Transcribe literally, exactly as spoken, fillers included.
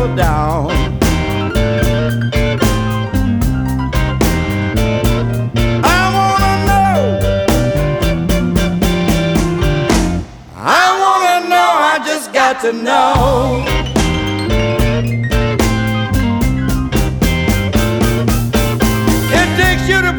settle down. I wanna know, I wanna know, I just got to know.